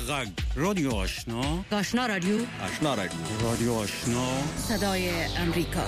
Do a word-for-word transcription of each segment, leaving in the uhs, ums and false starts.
غږ رادیو آشنا آشنا رادیو آشنا رادیو رادیو آشنا صدای امریکا.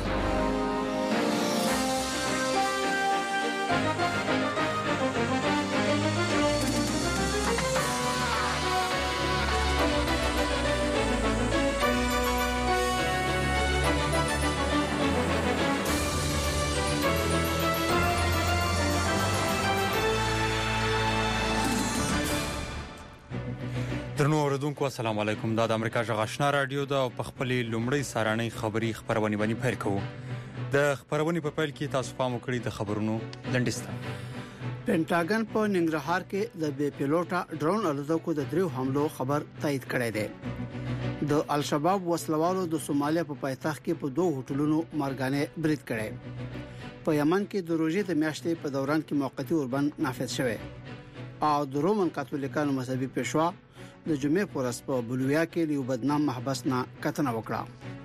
درنو اوریدونکو السلام علیکم. دا د امریکا غږ آشنا رادیو دا په خپلې لومړی سارانۍ خبری خبرونه باندې پیل کوو. د خبرونه په پیل کې تاسو پام وکړئ د خبرونو لنډیسته. پینټاګن په ننګرهار کې د بي پيلوټا ډرون الوتکو د دریو حملو خبر تایید کړی دی. د الشباب وسلوالو د سومالیا په پایتخت کې په دوه هوټلونو مرګانه برید کړی. په یمن کې د روزي د میاشتې په دوران کې موقتی اوربند نافذ شوی او د رومن کاتولیکانو مذهبي پېشوا د جمعې پر ورځ په بولویا کې یو بدنام محبس نه کتنه وکړه.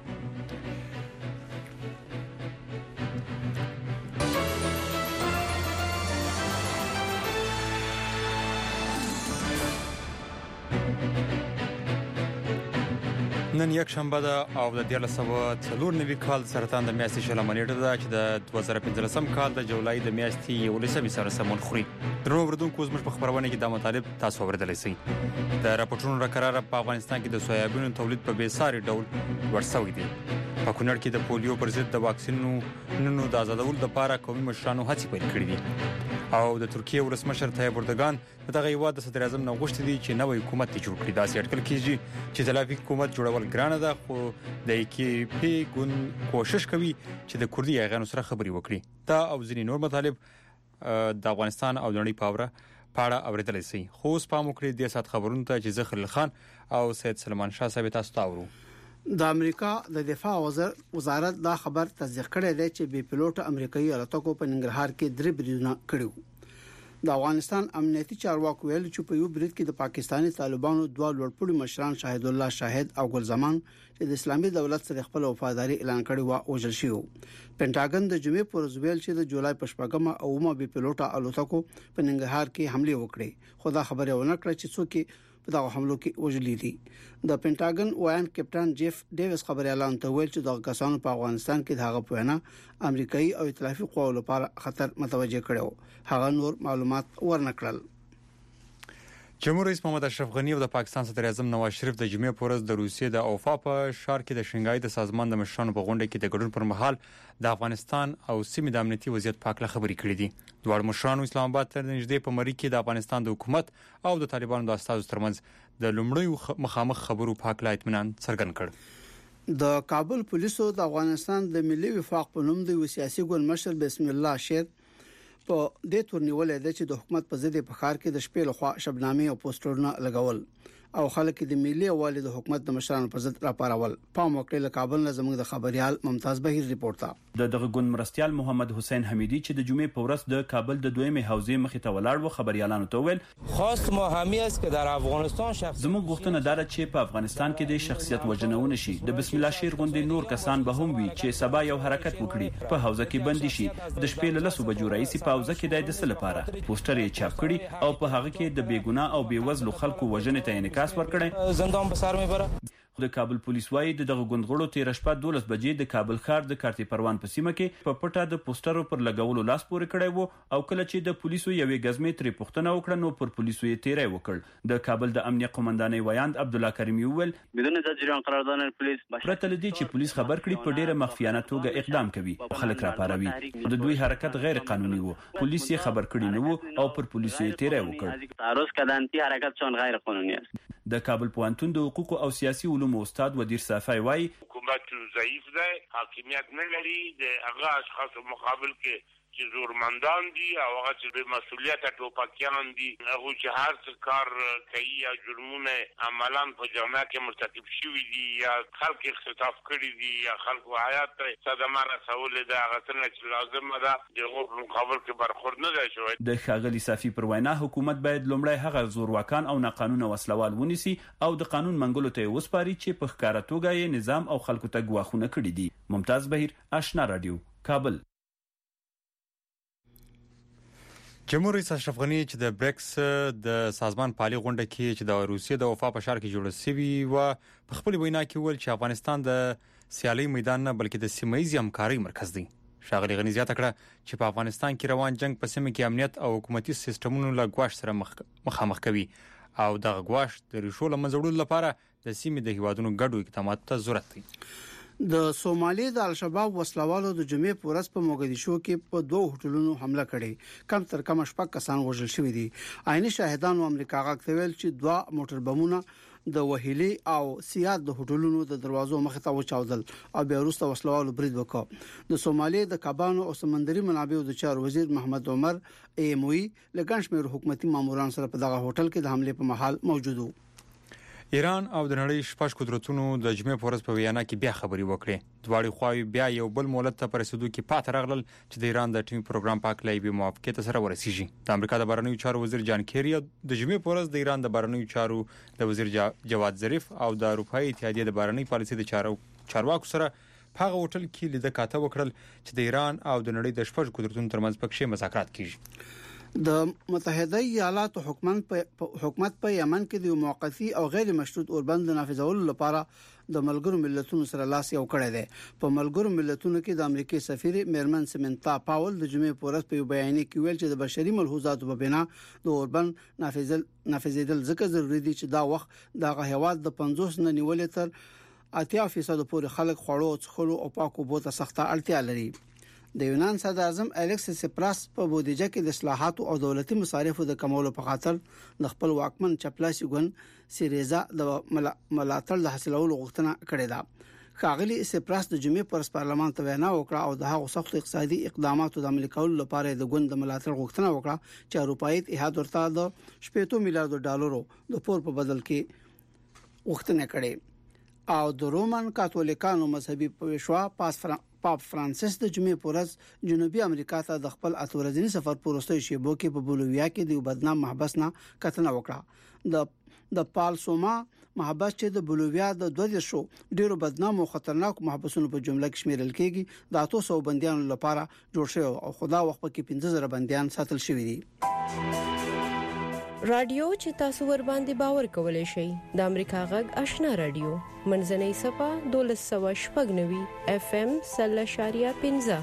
نن یک شنبه ده او د دیارلس سوه څلور نوي کال سرطان د میاشتې شلمه نیټه ده چې د دوه زره پنځلسم کال د جولای د میاشتې یولسمې سره سمون خوري. درنو اوریدونکو زموږ په خبرونه کې د مطالب تاسو اوریدلی شئ. د راپورټونو راکراره په افغانستان کې د سویابینو تولید په بیساري ډول لوړ شوی دی. په کونړ کې د پولیو پر ضد د واکسینونو د آزادولو لپاره قومي مشرانو هڅې پیل کړې دي او د ترکیه ولسمشر طیب اردوغان دغه هیواد د صدر اعظم نه غوښتي دي چې نوې حکومت جوړ کړي. دا سیاټ کل کېږي چې تلافي حکومت جوړول ګرانه ده، خو د کی پی ګون کوشش کوي چې د کوردي ایغانو سره خبري وکړي. دا او ځینې نور مطالب د افغانستان او نړۍ په اړه پاړه اوریدل شي. خو اوس پام وکړئ د سات خبرونو ته چې زخر خان او سید سلمان شاه صاحب تاسو ته اورو. د امریکا د دفاع وزارت دا خبر تصدیق کړی دی چې بي پيلوټ امریکایي الوتکو په ننګرهار کې درې بریدونه کړیو. د افغانستان امنیتي چارواکو ویل چې په یو برید کې د پاکستاني طالبانو دوه لوړپوړي مشران شاهد الله شاهد او ګل زمان چې د اسلامي دولت سره خپل وفاداری اعلان کړی و وژل شو. پینټاګن د جمعې پر ورځ ویل چې د جولای په شپږمه او اومه بي پيلوټ الوتکو په ننګرهار کې حمله وکړي، خو دا خبره ونه کړه چې څوک په دغه حملو کې وژل دي. د پینټاګن وایان کپټان جيف ډیویس خبري اعلان ته ویل چې دغه کسانو په افغانستان کې دغه پوهنه امریکایي او ائتلافي قواو لپاره خطر متوجه کړو. هغه نور معلومات ورنکړل. جمهور رئیس محمد اشرف غنی او د پاکستان صدر اعظم نواز شریف د جمعې په ورځ د روسیې د اوفا په ښار کې د شنګای د سازمان د مشرانو په غونډه کې د ګډون پر مهال د افغانستان او سیمې د امنیتي وضعیت په اړه خبرې کړې دي. دوه مشرانو اسلام آباد ته نږدې په مری کې د افغانستان د حکومت او د طالبانو د استازو ترمنځ د لومړی مخامخ خبرو په اړه اطمینان څرګند کړ. د کابل پولیسو د افغانستان د ملي وفاق په نوم د سیاسي ګوند مشر بسم الله شیر په دې تورنیولې د چې د حکومت په ضد په خار کې د شپې لخوا شبنامې او پوسټرونه لګول او خلک د ملي والي د حکومت د مشرانو په ضد راپارول. پام وکړئ له کابل نه زموږ د خبريال ممتاز بهیر ریپورت ته. د دغه ګوند مرستيال محمد حسین حمیدی چې د جمعې په ورځ د کابل د دویمې حوزې مخې ته ولاړ و خبريالانو ته ویل خواست ما همي است که در افغانستان شخص زموږ غوښتنه ده چې په افغانستان کې د شخصیت وژنونه شي. د بسم الله شیر غوندې نور کسان به هم وي چې سبا یو حرکت وکړي په حوزه کې بندي شي. د شپې له لسو بجو رئیس په حوزه کې د دسل لپاره پوسټر یې چاپ کړي او په هغه کې د بیګناه او بیوزلو خلکو وژنې ته انعکاس ورکړي. زندان به سر میبره. د کابل پولیس وايي دغه غونډغړو تیر شپه دولس بجې د کابل ښار د کارتي پروان په سیمه کې په پټه د پوسټرو پر لګولو لاس پورې کړی وو او کله چې د پولیسو یوې غزمې ترې پوښتنه وکړه نو پر پولیسو یې تیری وکړ. د کابل د امنیت قومندانۍ ویاند عبد الله کریمی وویل بدون زجران قرارداد پولیس پرته لدی چې پولیس خبر کړي په ډیره مخفیانه توګه اقدام کوي خلک راپاروي. د دوی حرکت غیر قانوني وو، پولیس یې خبر کړي نه وو او پر پولیسو یې تیری وکړ. تعرض کردن تی حرکت چون غیر قانونی است. د کابل پوهنتون د حقوق او سیاسي علومو استاد ودیر صافی وایي حکومت ضعیف ده، حاکمیت نه لري، د هغه اشخاصو مقابل کې چې زورمندان دي او هغه چې به مسؤلیت ټوپکیان دي هغه چې هر څه کار کوي یا جرمونه عملاً په جامعه کې مرتکب شوي دي یا خلک اختطاف کړي دي یا خلکو حیات ته صدمه رسولې ده، هغه څنګه چې لازم ده د هغو په مقابل کې برخورد نه دی شوی. د ښاغلي صافي پر وینا حکومت باید لومړی هغه زورواکان او ناقانونه وسلوال ونیسي او د قانون منګولو ته وسپاري چې په ښکاره توګه یې نظام او خلکو ته ګواښونه کړي دي. ممتاز بهیر، آشنا رادیو، کابل. جمهور رئیس اشرف غنی چې د بریکس د سازمان پالي غونډه کې چې د روسیې د وفا په شهر کې جوړ شوی و په خپل وینا کې ویل چې افغانستان د سیالي میدان نه بلکې د سیمایي همکاري مرکز دی. ښاغلي غنی زیاته کړه چې په افغانستان کې روان جنگ په سیمه کې امنیت او حکومتي سیستمونو له ګواښ سره مخامخ کوي او د ګواښ د ریښو له منځ وړلو لپاره د سیمې د هیوادونو ګډو اقداماتو ته ضرورت دی. د سومالي د الشباب وسلوالو د جمعې په ورځ په موګدیشو کې په دوه هوټلونو حمله کړې. کم تر کم شپږ کسان وژل شوي دي. عیني شاهدانو امریکا غاښتویل چې دوه موټر بمونه د وهلي او سیاد د هوټلونو د دروازو مخ ته وچاودل او بیا وروسته وسلوالو برید وکړ. د سومالي د کابانو او سمندري منابعو د چارو وزیر محمد عمر ایموي لګنش مېر حکومتي ماموران سره په دغه هوټل کې د حمله په محل موجود وو. ایران او د نړۍ شپږ قدرتونو د جمعې په ورځ په ویانا کې بیا خبري وکړې. دواړي خواوې بیا یو بل مولد ته پرسیدو کې پات راغلل چې د ایران د ټیمي پروګرام په اړه به موافقت سره ورسیږي. د امریکا د بهرنیو چارو وزیر جان کیری د جمعې په ورځ د ایران د بهرنیو چارو د وزیر جواد ظریف او د اروپאי اتحادیې د بهرنی پالیسي د چارو چارواکو سره په هغه هوټل کې لیدل کاته وکړل چې د ایران او د نړۍ د شپږ قدرتونو ترمنځ پکې مذاکرات کیږي. د متحده ایالاتو حکومت په حکومت په یمن کې د موقتی او غیر مشروط اوربند نافذولو لپاره د ملګرو ملتونو سره لاس یو کړی دی. په ملګرو ملتونو کې د امریکای سفیر میرمن سمنتا پاول د جمعې په ورځ په یو بیان کې ویل چې د بشري ملحوظاتو په بنا د اوربند نافذل نافذیدل ځکه ضروری دي چې دا وخت د هیواد د پنځوس نه نیولې تر اتیا فیصد پورې خلک خوړو څښلو او پاکو بوته سخته اړتیا لري. د یونان صدر اعظم الیکسیس سپراس په بودیجه کې د اصلاحاتو او دولتي مصارفو د کمولو په خاطر د خپل واکمن چپلاسي ګوند سیریزا د ملاتړ د حاصلولو غوښتنه کړې ده. ښاغلي سپراس د جمعې پر پارلمان ته وینا وکړه او د هغو سخت اقتصادي اقداماتو د عملي کولو لپاره د ګوند د ملاتړ غوښتنه وکړه چې اروپאי اتحاد ورته د شپږ میلیارډ ډالرو د پور په بدل کې غوښتنه کړې او د رومن کاتولیکانو مذهبي پوښوا پاس فران پاپ فرانسیس د جمعې په ورځ جنوبي امریکا ته د خپل اتورځنی سفر په وروستي شیبو کې په بولیویا کې د بدنام محبس نه کتنه وکړه. د د پالسوما محبس چې د بولیویا د دوه شو ډیرو بدنام او خطرناک محبسونو په جمله کې شمیرل کېږي د اتو سو بنديانو لپاره جوړ شوی او خدا وخت کې پنځه زره بنديان ساتل شوی دي. رادیو چې تاسو ور باندې باور کولای شئ د امریکا غږ آشنا رادیو منځنۍ صفه دولس سو شپږ نوي اف ام سل شاریه پنځه.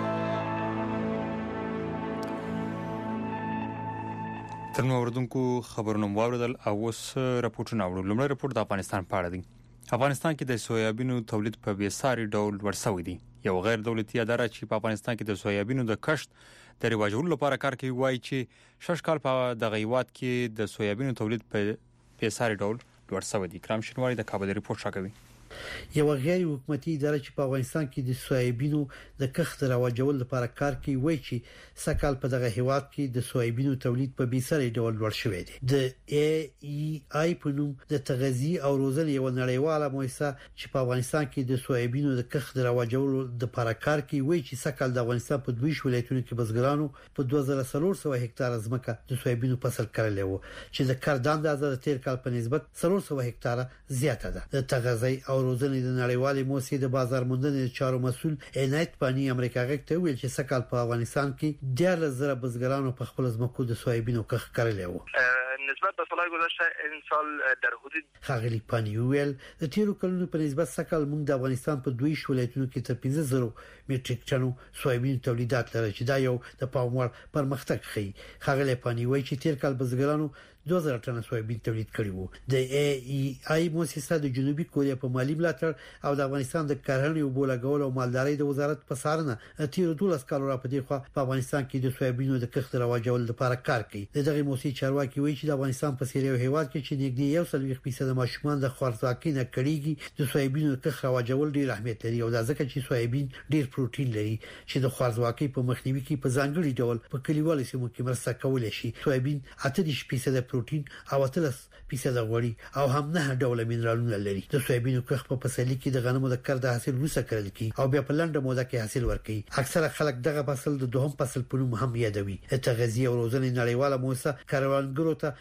تر نو وردونکو خبرونه واوریدل او اوس راپورټونه اورو. لومړی راپور د افغانستان په اړه دی. افغانستان کې د سویابینو تولید په بیساري ډول ورسوي دي. یو غیر دولتي اداره چې په افغانستان کې د سویابینو د کښت د رواجولو لپاره کار کوي وایي چې شش کال په د غیوات کې د سویابینو تولید په بیساري ډول ورسوي دي. کرام شنواری د کابل ریپورت راکوي. یو غیر حکومتي اداره چې په افغانستان کې د سویابینو د کښت رواجولو لپاره کار کوي وایي چې سکهال په دغه هیواد کې د سویابینو تولید په بیساري ډول لوړ شوی دی. د ای ای آی په نوم د تغذیه او روزنې یو نړیواله مؤسسه چې په افغانستان کې د سویابینو د کښت رواجولو لپاره کار کوي وایي چې سکهال د افغانستان په دوه ولایتونو کې بزګرانو په دوه زره څلور سوه هکتار ځمکه د سویابینو فصل کړل وو چې د کاردان د اندازه تیر کال په نسبت څلور سوه هکتار زیاته ده. د تغذیه او روزنې د نړیوالې موسسې د بازار موندنې چارو مسول عنایت پانی امریکا غږ ته ویل چې سکهال په افغانستان کې ډېر زره بزګرانو په خپل ځمکو د سویابینو کښت کړل وو. نسبت به سال گذشته این سال در حدود خاغلی پانی ویل د تیرو کلونو په نسبت سکهال موږ د افغانستان په دوه ولایتونو کې تر پنځه زره میټریک ټنو سویابین تولیدات لري چې دا یو د پاموړ پرمختګ ښيي. خاغلی پانی وایي چې تیر کال بزګرانو دوه زره ټنه سویابین تولید کړي وو. د ای ای آی مؤسسه د جنوبي کوریا په مالی ملاتړ او د افغانستان د کرهڼې او بولګول او مالدارۍ د وزارت په سارنه تیر دولس کال را پدې خو په افغانستان کې د سویابینو د کښت رواجول لپاره کار کوي. دغه مؤسسې چارواکي وایي چې د افغانستان په څیر یو هیواد کې چې نږدې یو سل ویشت فیصد ماشومان د خوارځواکۍ نه کړيږي د سویابینو د کښت رواجول ډیر اهمیت لري او دا ځکه چې سویابین ډیر پروتین لري چې د خوارځواکۍ په مخنیوي کې په ځانګړي ډول په کلیوالو سیمو کې مرسته کولای شي. سویابین اته دېرش فیصد پروتین او اتلس فیصد غوړي او هم نه ډول مینرالونه لري. د سویابینو کښت په فصلي کې د غنمو د کر د حاصل وروسته کړل کی او بیا په لنډه موده کې حاصل ورکړي. اکثره خلک دغه فصل د دوهم فصل په نوم هم یادوي. تغذیه او روزنې نړیواله مؤسسه کاروانګرو ته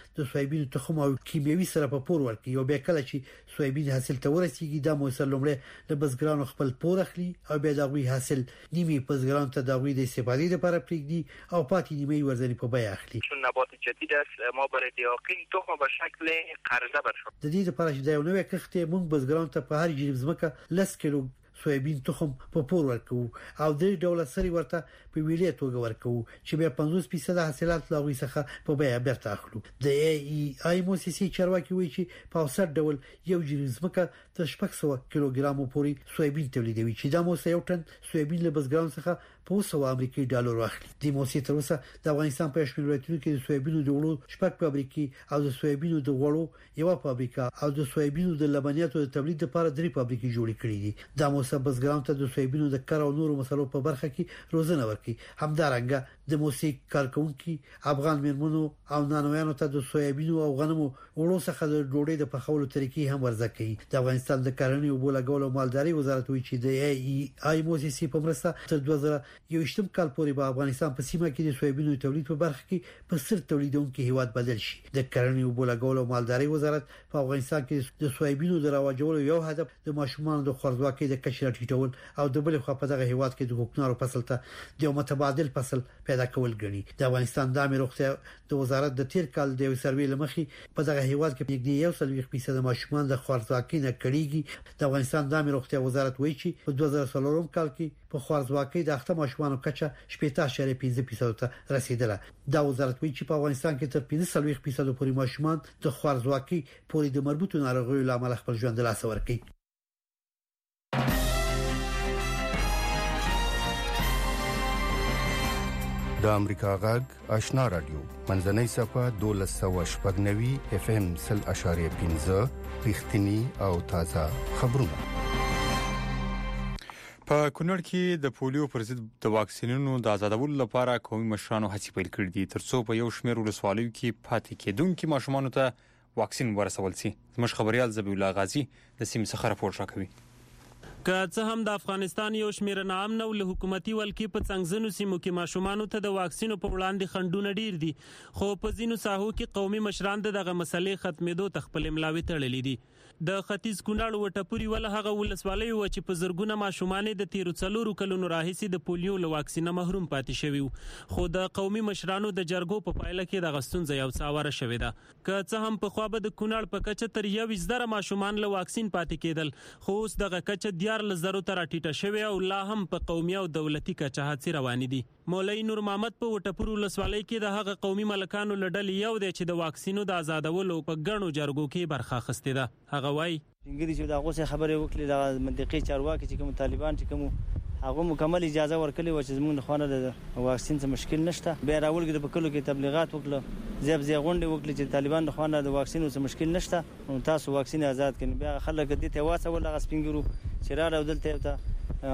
د سویابین تخم او کیمیاوي سره په پور ورکړي او بیا کله چې سویابین حاصل ته ورسیږي د موثر لومړی د بزګرانو خپل پور اخلي او بیا د غوي حاصل نیمه بزګرانو ته د غوي د استفادې لپاره پریږدي او پاتې نیمه ورزنی په بیه اخلي. چون نبات جدید است ما برای دیاقین تخم به شکل قرضه برشون. د دې لپاره چې دا یو نوې کښت مونږ بزګرانو ته په هر جریب ځمکه لس کیلو سویابین تخم په پور ورکو او د ډول سری ورته په ویلې توګه ورکو چې بیا پنځوس فیصد حاصلات لا غوي څخه په بیه برته اخلو. د ای ای موسسي چارواکي وایي چې په اوسط ډول یو جریب ځمکه تر شپږ سوه کیلوګرام پورې سویابین تولیدوي چې دا موسه یو ټن سویابین له بزګرانو څخه په سو امریکایي ډالر واخلي. د موسسي تر اوسه د افغانستان په شمول ولایتونو کې د سویابینو د وړو شپږ فابریکې او د سویابینو د وړو یو فابریکه او د سویابینو د لبنیاتو د تولید لپاره درې فابریکې جوړې کړې دي. دا موسسه بزګرانو ته د سویابینو د کار او نورو مسلو په برخه کې روزنه ورکړي. همدارنګه د موسسي کارکونکو افغان میرمنو او نانویانو ته د سویابینو او غنمو وړو څخه د ډوډۍ د پخولو طریقې هم ورزده کوي. د افغانستان د کرنې او بولګولو مالداري وزارت وایي چې د ای ای موسسي په مرسته تر دوه زره یوشتم کال پورې په افغانستان په سیمه کې د سویابینو تولید په برخه کې په سر تولیدونکو هیواد بدل شي. د کرنې او بولګولو مالداري وزارت په افغانستان کې د سویابینو د راوړلو یو هدف د ماشومان د خوارځواکۍ د کچې راټیټول او د بل خو په دغه هیواد کې د کوکنارو فصل ته د متبادل فصل پیدا کول غني. د افغانستان د امیر روغتیا د وزارت د تیر کال د سروې لمخې په دغه هیواد کې نږدې یو سل ویشت فیصد ماشومان د خوارځواکۍ نه کړيږي. د افغانستان د امیر روغتیا وزارت وایي چې په دوه زره څلورم کال کې په خوارځواکۍ د اخته ماشومانو کچه شپږ اشاریه پنځه فیصد ته رسیدله. دا وزارت وایي چې په افغانستان کې تر پنځه ویشت فیصد پورې ماشومان د خوارځواکۍ پورې د مربوطو ناروغیو لامل خپل ژوند له لاسه ورکوي. د امریکا غږ آشنا رادیو منځنۍ صفه دولس سوه شپږ نوي اف ام سل اشاریه پنځه رښتینی او تازه خبرونه. په کونړ کې د پولیو پر ضد د واکسینونو د آزادولو لپاره قومي مشرانو هڅې پیل کړې دي ترڅو په یو شمېر ولسوالیو کې پاتې کېدونکو ماشومانو ته واکسین ورسول شي. زموږ خبريال ذبیح الله غازی د سیمې څخه راپور راکوي. که څه هم د افغانستان یو شمېر نام نو له حکومتي ولکې په څنګزنو سیمو کې ماشومانو ته د واکسینو په وړاندې خندونه ډیر دي خو په ځینو ساحو کې قومي مشران دغه مسلې ختمېدو ته خپل ملاوي تړلې دي. د ختیځ کونړ وټپوري ول هغه ولسوالۍ و چې په زرګونه ماشومان د تیرو څلورو کلونو راهیسي د پولیو له واکسینه محروم پاتې شوی خو د قومي مشرانو د جرګو په پایله کې د غستون یو څاوره شوې ده. که څه هم په خوابه د کونړ په کچه تر یو زره ماشومان له واکسین پاتې کېدل خو اوس دغه کچه دیار لزرو تر ټیټه شوی او لا هم په قومي او دولتي کچه هڅې روان دي. مولوی نور محمد په وټپور ولسوالۍ کې د هغه قومي ملکانو لړل یو دی چې د واکسینو د آزادولو په ګڼو جرګو کې برخه اخیسته ده. هغه وایي انګلیسي چې دا غوسه خبره وکړي د منطقي چارواکي چې کوم طالبان چې کوم هغه مکمل اجازه ورکړي و چې زموږ خوانه د واکسین څخه مشکل نشته. بیا راولګي د پکلو کې تبلیغات وکړه زیب زی غونډه وکړي چې طالبان د خوانه د واکسین څخه مشکل نشته نو تاسو واکسین آزاد کړئ. بیا خلک دې ته واسه ولا غسپینګرو چې را راودلته ته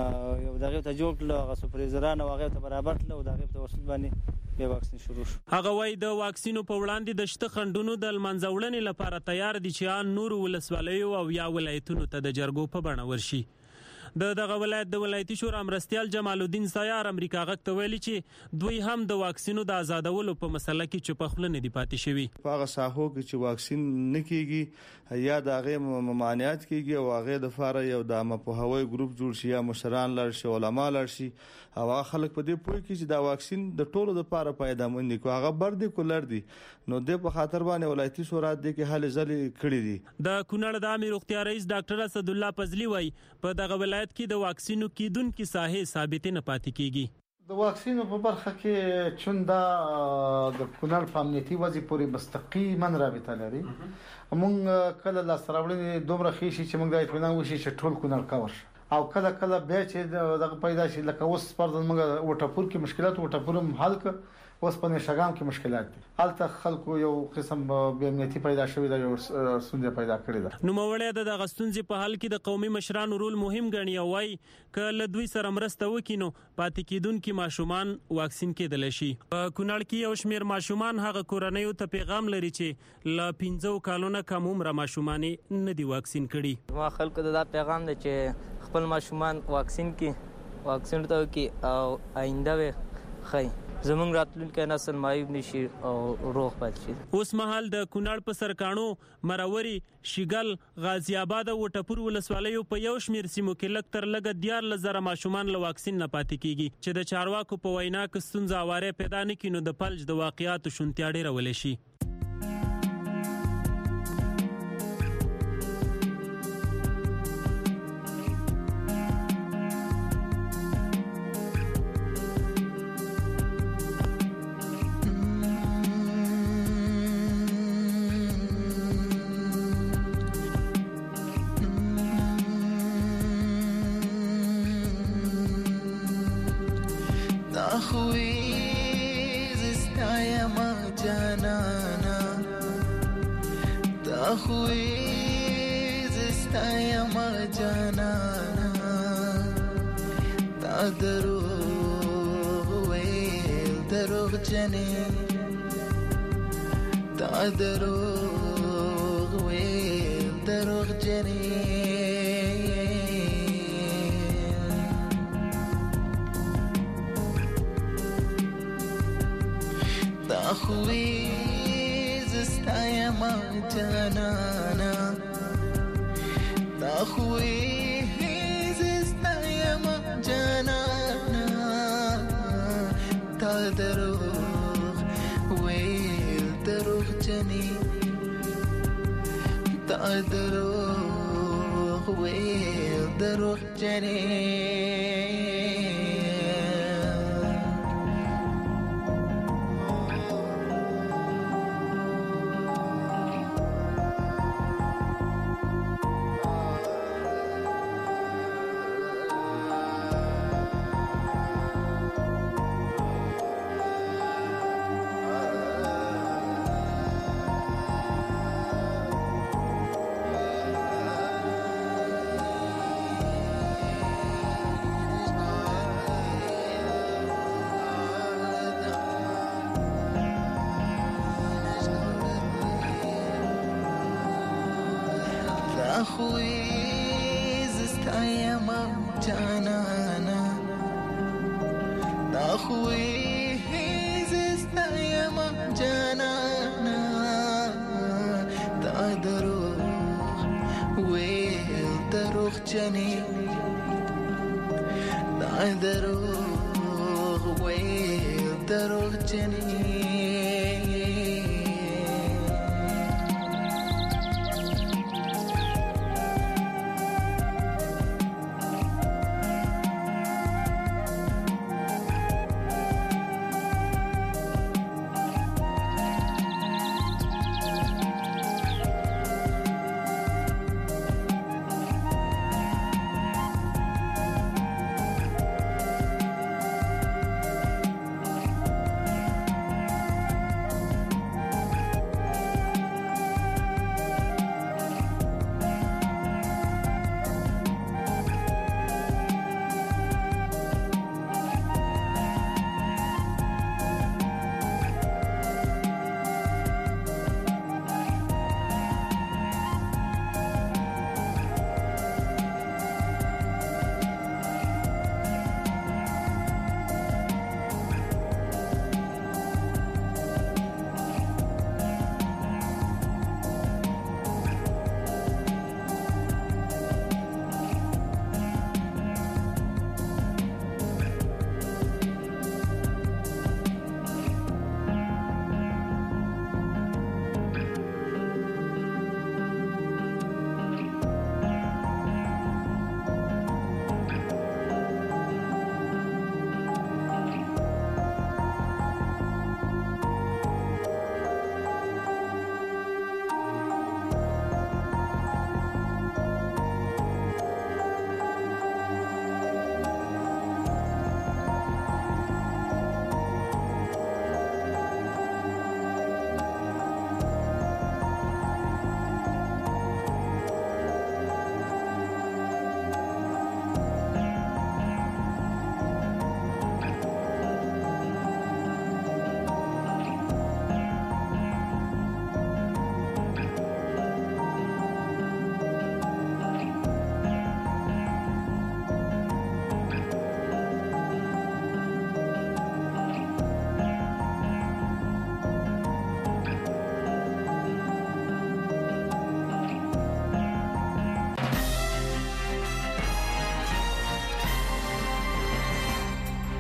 یو دغه ته جوړ کړل هغه سپریزران او هغه ته برابر کړل او دغه ته وصول باندې بیا واکسین شروع شو. هغه وای د واکسینو په وړاندې د شته خندونو د منځوړنې لپاره تیار دي چې ان نور ولسوالیو او یا ولایتونو ته د جرګو په بڼه ورشي. د دغه ولایت د ولایتي شورا مرستيال جمال الدین سیار امریکا غږ ته ویلي چې دوی هم د واکسینو د آزادولو په مسله کې چوپ خپل نه دی پاتې شوی. په هغه ساحو کې چې واکسین نه کیږي یا د هغه ممانعت کیږي او هغه د فار یو د مپوهوي ګروپ جوړ شي یا مشران لر شي علما لر شي او خلک په دې پوي کې چې دا واکسین د ټولو لپاره پایدامن دي کو هغه بر دي کولر دي نو د په خاطر باندې ولایتي شورا د کې حل ځلې کړې دي. د کونړ د امیر روغتیا رئیس ډاکټر اسد الله پزلی وای په دغه ولایت کې د واکسینو کیدونکو ساحه ثابت نه پاتې کیږي. د واکسینو په برخه کې چون دا د کونړ په امنیتي وضع پورې مستقیما رابطه لري. موږ کله لاس راوړنې دومره خېشي چې موږ د اطمینان وشي چې ټول کونړ کور او کله کله بیا چې دغه پیدا شي لکه اوس پرځ موږ وټپور کې مشکلات وټپور هم حل ک اوس په نشګام کې مشکلات دي. حالت خلکو یو قسم به امنیتي پیدا شوی دا یو سنجه پیدا کړی ده. نو مولوی د غستونځ په حل کې د قومي مشرانو رول مهم ګڼي او وايي ک له دوی سره مرسته وکینو پاتې کیدونکو ماشومان واکسین کېدل شي. په کونړ کې یو شمیر ماشومان هغه کورنۍ ته پیغام لري چې ل پنځو کالونو کم عمر ماشومان نه دی واکسین کړي. ما خلکو ته دا پیغام دی چې خپل ماشومان واکسین کې واکسین ته کې او آینده وي خی زمونږ راتلونکي نسل مایوب نشي او روغ پاتې شي. اوس مهال د کونړ په سرکانو، مروري، شیګل، غازی آباد او ټپور ولسوالیو په یو شمیر سیمو کې لږ تر لږه دیارلس زره ماشومان له واکسین نه پاتې کیږي چې د چارواکو په وینا که ستونزه اواره پیدا نه کړي نو د فلج د واقعیاتو شونتیا ډیره ولې شي.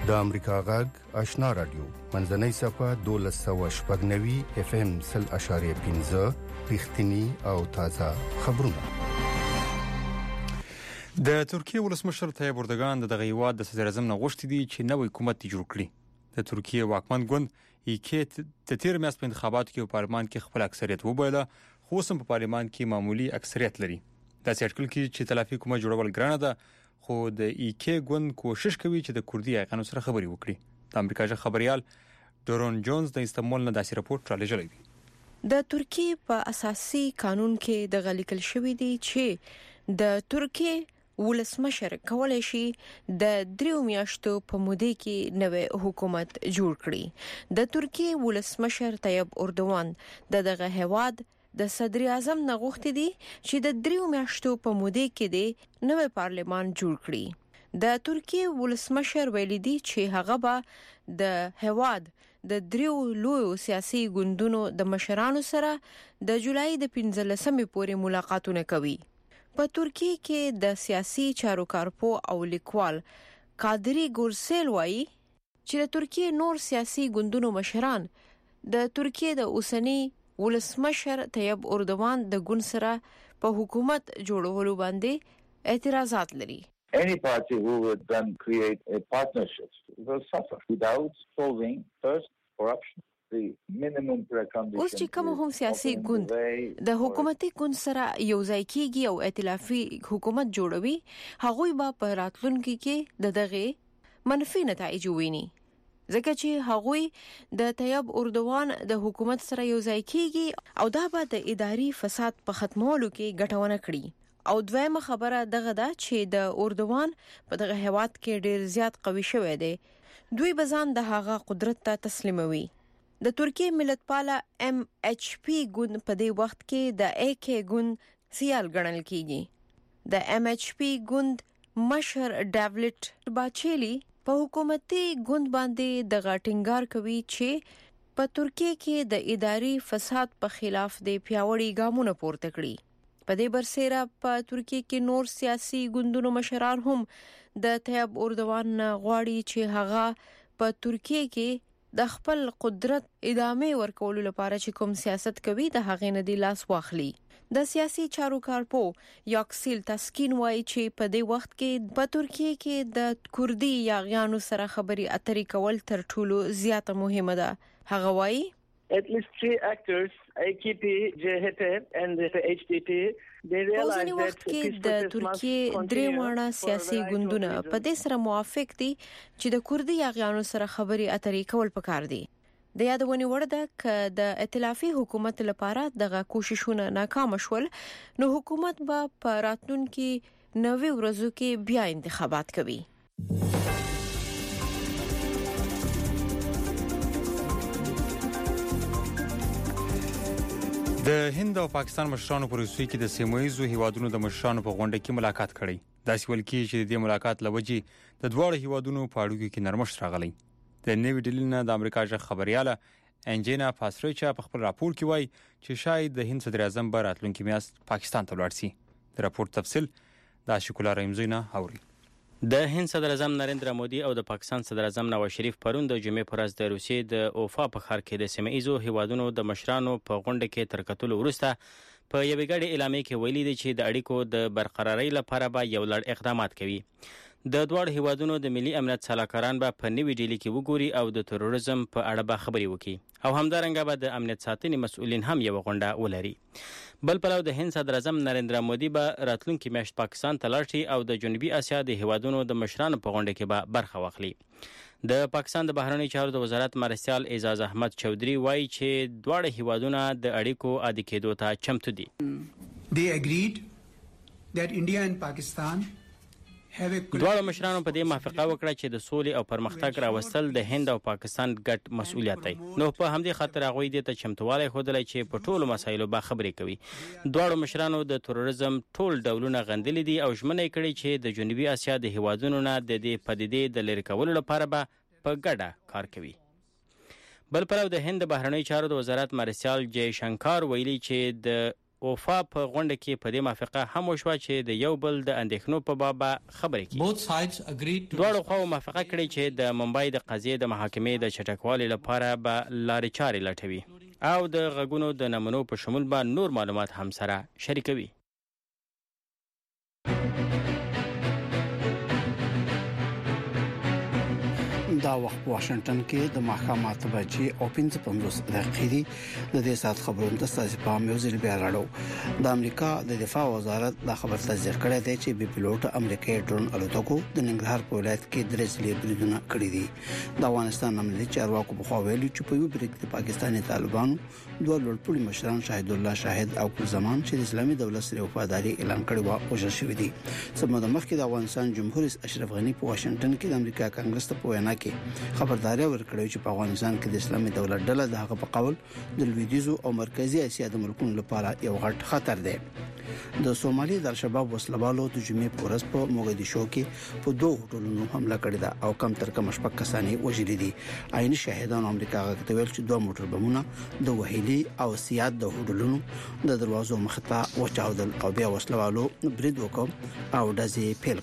د امریکا غږ آشنا رادیو منځنۍ صفه دولس سوه شپږ نوي اف ام سل اشاریه پنځه رښتینی او تازه خبرونه. د ترکیه ولسمشر طیب اردوغان د دغه هیواد د صدر اعظم نه غوښتي دي چې نوې حکومت جوړ کړي. د ترکیه واکمن ګوند ایکې د تیر میاشتې په انتخاباتو کې په پارلمان کې خپل اکثریت وبایله، خو هم په پارلمان کې معمولی اکثریت لري. دا اټکل کوي چې تلافي حکومت جوړول ګرانه ده، خو د ایکې ګوند کوشش کوي چې د کوردي ایقانو سره خبري وکړي. د امریکا ژبه خبريال ډورون جونز د استنبول نه داسې راپورټ را لېږلی دی. د ترکیه په اساسي قانون کې د غلیکل شوی دی چې د ترکیه ولسمشر کولای شي د دریو میاشتو په موده کې نوې حکومت جوړ کړي. د ترکیه ولسمشر طیب اردوغان د دغه هواد د صدر اعظم نه غوښتي دي چې د دریو میاشتو په موده کې د نوې پارلمان جوړ کړي. د ترکیه ولسمشر ویلي دي چې هغه به د هواد د دریو لویو سیاسي ګوندونو د مشرانو سره د جولای د پنځلسمې پورې ملاقاتونه کوي. په ترکیه کې د سیاسي چارو کارپو او لیکوال قادری ګورسل وایي چې د ترکیه نور سیاسي ګوندونو مشران د ترکیه د اوسنی ولسمشر طیب اردوغان د ګوند سره په حکومت جوړولو باندې اعتراضات لري. Any party who would then create a partnership will suffer without solving first corruption. The minimum precondition. اوس چې کوم هم سیاسي ګوند د حکومتي ګوند سره یو ځای کیږي او ائتلافي حکومت جوړوي، هغوی به په راتلونکي کې د دغه منفي نتایج وویني. ځکه چې هغوی د طیب اردوغان د حکومت سره یو ځای کیږي او دا به د اداري فساد په ختمولو کې ګټونه کړي. او دویمه خبره دغه ده چې د اردوغان په دغه هواد کې ډیر زیات قوي شوی دی. دوی بزان د هغه قدرت ته تسلیموي. د ترکیه ملتپاله ام ایچ پی ګوند په دې وخت کې د ای کې ګوند سیال ګڼل کیږي. د ام ایچ پی ګوند مشر ډیوډ باچیلی په حکومتي ګوند باندې د غټینګار کوي چې په ترکیه کې د اداري فساد په خلاف د پیاوړي ګامونو پورته کړي. په دې برسېره په ترکیه کې نور سیاسي ګوندونو مشران هم د طیب اردوغان غواړي چې هغه په ترکیه کې د خپل قدرت ادامه ورکولو لپاره چې کوم سیاست کوي د هغې نه دی لاس واخلي. د سیاسي چارو کارپو یاکسیل تسکین وایي چې په دې وخت کې په ترکیه کې د کوردي یاغیانو سره خبري اترې کول تر ټولو زیاته مهمه ده. هغه وایي At least three actors, A K P, J H P and the H D P, they realize that وخت کې د ترکیه درې واړه سیاسي ګوندونه په دې سره موافق دي چې د کوردي یاغیانو سره خبري اترې کول پکار دي. د یادونې وړ ده چې د ائتلافي حکومت لپاره دغه کوششونه ناکام شول، نو حکومت به په راتلونکي نوي ورځو کې بیا انتخابات کوي. د هند او پاکستان مشرانو په روسیې کې د سیمایي هیوادونو د مشرانو په غونډه کې ملاقات کړي. دا سوال کې چې د ملاقات لوجي د دوه هیوادونو په اړیکو کې نرمښت راغلی. د نوې ډیلی نه د امریکا ژبه خبرياله انجینا پاسریچا په خپل راپور کې وایي چې شاید د هند صدر اعظم به راتلونکي میاشت پاکستان ته ولاړ شي. د راپور تفصیل د شکولا رحمزینا اوري. د هند صدر اعظم نریندرا مودي او د پاکستان صدر اعظم نواز شریف پرون د جمعې پر ورځ د روسیې د اوفا په ښار کې د سیمایي هیوادونو د مشرانو په غونډه کې تر کتلو وروسته په یوې ګډې اعلامیه کې ویلي دي چې د اړیکو د برقرارۍ لپاره به یو لړ اقدامات کوي. د دوه هیوادونو د ملي امنیت سلاکاران به په نوې ډیلی کې وګوري او د تروریزم په اړه به خبري وکړي او همدارنګه به د امنیت ساتنې مسؤلین هم یو غونډه ولري. بل پلو د هند صدر اعظم نریندرا مودي به راتلونکي میاشت پاکستان ته لاړ شي او د جنوبي اسیا د هیوادونو د مشرانو په غونډه کې به برخه واخلي. د پاکستان د بهرنیو چارو د وزارت مرستیال اعزاز احمد چودھری وایي چې دواړه هیوادونه د اړیکو عادي کېدو ته چمتو دي. They agreed that India and Pakistan دواړو مشرانو په دې موافقه وکړه چې د سولې او پرمختګ راوستل د هند او پاکستان ګډ مسؤلیت دی. نو په همدې خاطر هغوی دې ته چمتووالی ښودلی چې په ټولو مسایلو به خبرې کوي. دواړو مشرانو د تروریزم ټول ډولونه غندلي دي او ژمنه یې کړې چې د جنوبي اسیا د هیوادونو نه د دې پدیدې د لرې کولو لپاره به په ګډه کار کوي. بل پلو د هند بهرنیو چارو د وزارت مرستیال جی شنکار ویلي چې د اوفا په غونډه کې په دې موافقه هم وشوه چې د یو بل د اندېښنو په باب خبرې کړي. دواړو خواو موافقه کړې چې د ممبئی د قضیې د محاکمې د چټکوالي لپاره به لارې چارې لټوي او د غږونو د نمونو په شمول به نور معلومات هم سره شریکوي. دا وخت واشنگټن کې د محکمات بچي او پنځه پنځوس دقیقې دي. د دې سات خبرونو د ساسي په میوزیل بیا راړو. د امریکا د دفاع وزارت دا خبر تصدیق کړی دی چې بي پيلوټ امریکایي ډرون الوتکو د ننګرهار په ولایت کې درې ځلې بریدونه کړي دي. د افغانستان امنیتي چارواکو په خوا ویلي چې په یو بریک د پاکستاني طالبانو دوه لوړپوړي مشران شاهد الله شاهد او کل زمان چې د اسلامي دولت سره وفاداری اعلان کړی و وژل شوی دي. سمو د مخکې د افغانستان جمهور رئیس اشرف غنی په واشنگټن کې د امریکا کانګرس ته په وینا کې خبرداري ورکړې چې په افغانستان کې د اسلامي دولت ډله د هغه په قول د لویدیزو او مرکزی اسیا د ملکونو لپاره یو غټ خطر دی. د سومالي د الشباب وسلوالو د جمعې په ورځ په موګدیشو کې په دوه هوټلونو حمله کړې ده او کم تر کم شپږ کسان وژلي دي. عیني شاهدانو امریکا غوښتل ویل چې دوه موټر بمونه د وهلي او سیاد د هوټلونو د دروازو مخته وچاودل او بیا وسلوالو برید وکړ او دځې پیل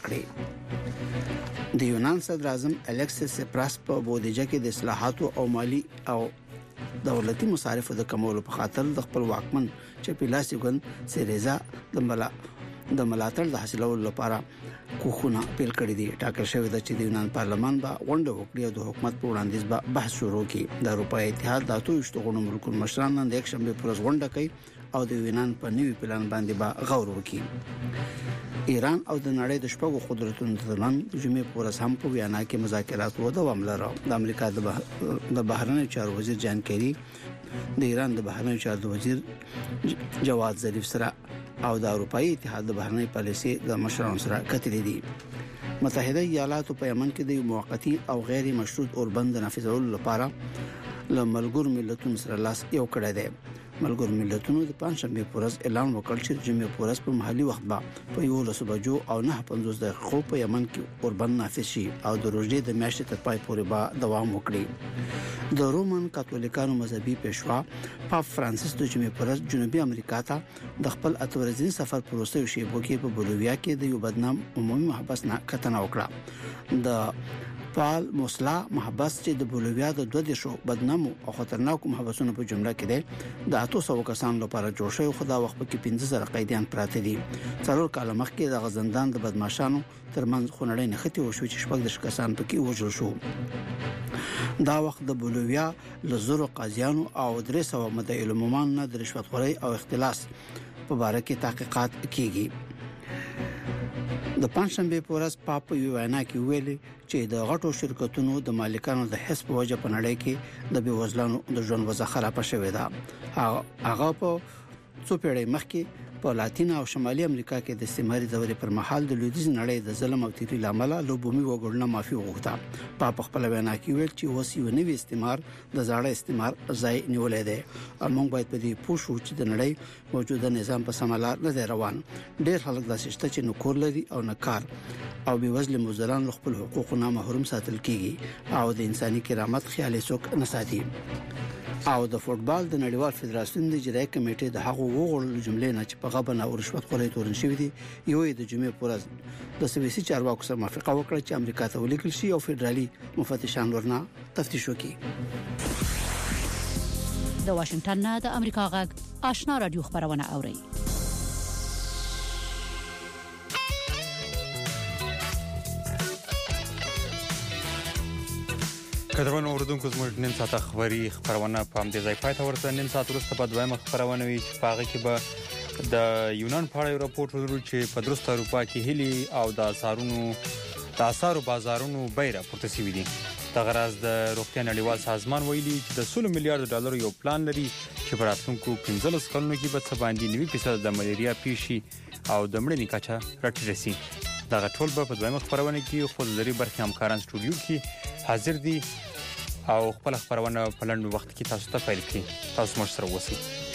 کړې. د یونان صدر اعظم الکسیس سپراس په بودیجه کې د اصلاحاتو او مالی او دولتي مصارفو د کمولو په خاطر د خپل واکمن چې پیلاسیګن سریزا د ملا د ملاتړ د حاصلولو لپاره کوخونه پیل کړی دي. ټاکل شوی دی چې د یونان پارلمان به غونډه وکړي او د حکومت په وړاندیز به بحث شروع کړي. د اروپای اتحاد د اتو شتغونو ملکونو مشران نن د یک شنبه پر ورځ غونډه کوي او د یونان په نوي پلان باندې به غور وکړي. ایران او د نړۍ د شپږو قدرتونو ترمنځ د جمعې په ورځ هم په ویانا کې مذاکرات و دوام لرو. د امریکا د بح... د بهرنیو چارو وزیر جان کیری د ایران د بهرنیو چارو وزیر جواد ظریف سره او د اروپאי اتحاد د بهرنی پالیسي د مشرانو سره کتلې دي. متحده ایالاتو په یمن کې د موقتی او غیر مشروط اوربند نافذولو لپاره له ملګرو ملتونو سره لاس یو کړی دی. ملګرو ملتونو د پنځشنبه په ورځ اعلان وکړ چې جمعې په ورځ په محلي وخت به په یو لسو بجو او نه پنځوس دقیقو په یمن کې اوربند نافذ شي او د روژې د میاشتې تر پای پورې به دوام وکړي. د رومن کاتولیکانو مذهبي پیشوا پاپ فرانسیس د جمعې په ورځ جنوبي امریکا ته د خپل اتورځین سفر پر وروستیو شیبو کې په بولیویا کې د یو بدنام عمومي محبس نه کتنه وکړه. د پال موسلا محبس چې د بولیویا د دوه دیشو بدنامو او خطرناکو محبسونو په جمله کې دی د اته سو کسان لپاره جوړ شوی خدا وخت کې پنځه زره قیدیان پراته دي. څلور کال مخکې د غزندان د بدمعشانو ترمنځ خونړۍ نښتې وشو چې شپږ دېرش کسان پکې وژل شو. دا وخت د بولیویا له زرو قاضیانو او درې سوه مدعي العمومان نه د رشوتخورۍ او اختلاس په باره کې تحقیقات کیږي. د پنځشنبه په ورځ پاپ یو وینا کې ویلي چې د غټو شرکتونو د مالکانو د حساب وجه په نړۍ کې د بیوزلانو د ژوند وضع خراب شوې ده. هغه په څو پیړۍ مخکې په لاتین او شمالي امریکا کې د استعماري دورې پر مهال د لویدیځ نړۍ د ظلم او تیری لامل له بومي وګړو معافي وغوښته. پاپ خپل وینا کې ویل چې اوس یو نوی استعمار د زاړه استعمار ځای نیولې ده. موږ باید په دې پوه شو چې د نړۍ موجوده نظام په سم لار نه دی روان. ډېر خلک داسې شته چې نو کور لري او نه کار او بېوزله مزدوران خپل حقوقو نه محروم ساتل کیږي او د انساني کرامت خیال څوک نه ساتي. او د فوټبال د نړیوال فدراسیون د اجرایي کمیټې د هغو وګړو جملې نه چې په غبن او رشوت خورۍ تورن شوی دي یو د جمعې پر ورځ د سویسي چارواکو سره موافقه وکړه چې امریکا ته ولیکل شي او فدرالي مفتشان ورنه تفتیش وکړي. د واشنگټن نه د امریکا غږ آشنا رادیو خبرونه اوري. کډرونو اوردونکو زموږ نن ساعت خبري خبرونه په همدې ځای پای ته ورته. نن ساعت وروسته به دویمه خبرونه وي چې په هغه کې به د یونان په اړه یو راپورټ ورو چې په درسته اروپا کې هلي او د اسارونو د اسارو بازارونو بیره پورته شوي دي. د غراز د روغتیا نړیوال سازمان ویلي چې د سل میلیارډ ډالر یو پلان لري چې په راتلونکو پنځلس کلونو کې به څه باندې نوي فیصد د ملیریا پیشي او د مړینې کچه راټیټه شي. دغه ټول به په دویمه خبرونه کې خو د لري برخې همکاران سټوډیو کې حاضر دي او خپل خبرونه په لنډ وخت کې تاسو ته پیل کړي. تاسو مو سره اوسئ.